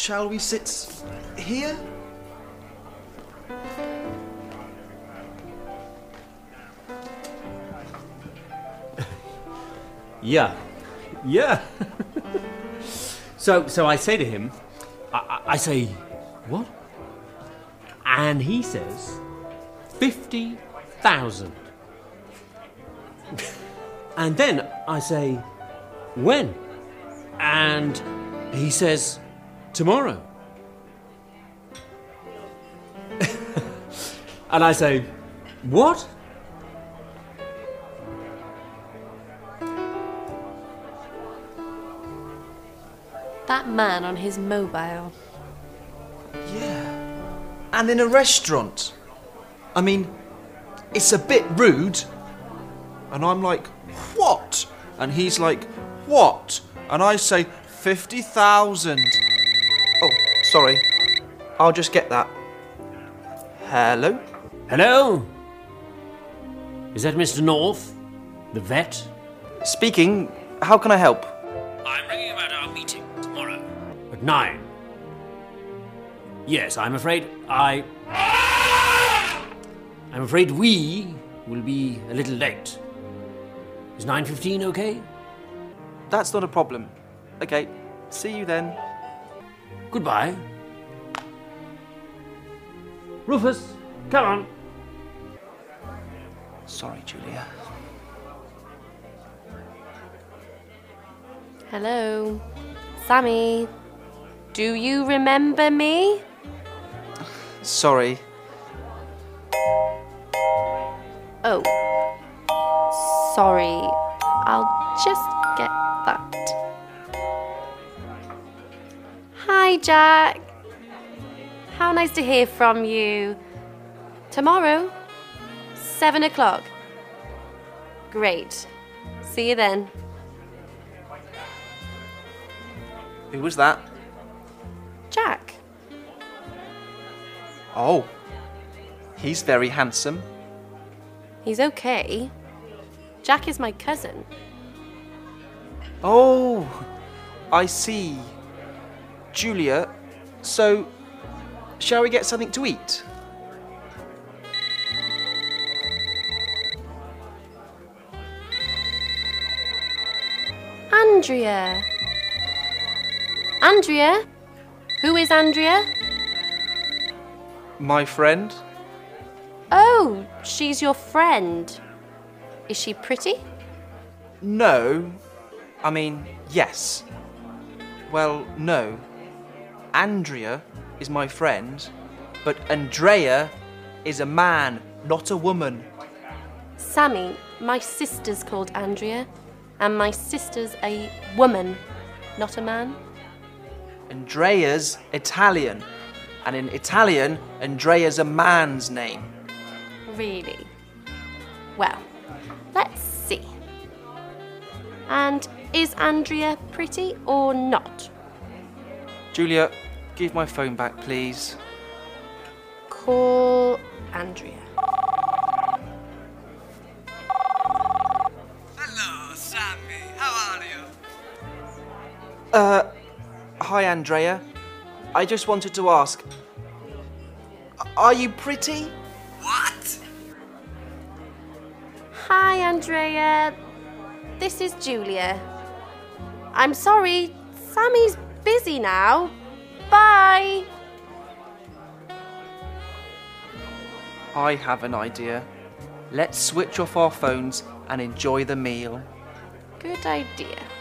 Shall we sit here? Yeah. So I say to him, I say, what? And he says, 50,000. And then I say, when? And he says, tomorrow. And I say, what? That man on his mobile. Yeah. And in a restaurant. I mean, it's a bit rude. And I'm like, what? And he's like, what? And I say, 50,000. Oh, sorry. I'll just get that. Hello? Hello? Is that Mr. North, the vet? Speaking. How can I help? I'm ringing about our meeting tomorrow at 9. Yes, I'm afraid we will be a little late. Is 9:15 okay? That's not a problem. Okay, see you then. Goodbye. Rufus, come on. Sorry, Julia. Hello. Sammy. Do you remember me? Sorry. Oh. Sorry. I'll just get that. Hi, Jack. How nice to hear from you. Tomorrow, 7 o'clock. Great. See you then. Who was that? Jack. Oh. He's very handsome. He's okay. Jack is my cousin. Oh, I see. Julia, so shall we get something to eat? Andrea. Andrea? Who is Andrea? My friend? Oh, she's your friend. Is she pretty? No. I mean, yes. Well, no. Andrea is my friend, but Andrea is a man, not a woman. Sammy, my sister's called Andrea, and my sister's a woman, not a man. Andrea's Italian, and in Italian, Andrea's a man's name. Really? Well, let's see. And is Andrea pretty or not? Julia, give my phone back, please. Call Andrea. Hello, Sammy. How are you? Hi, Andrea. I just wanted to ask, are you pretty? What? Hi, Andrea. This is Julia. I'm sorry, Sammy's busy now. Bye. I have an idea. Let's switch off our phones and enjoy the meal. Good idea.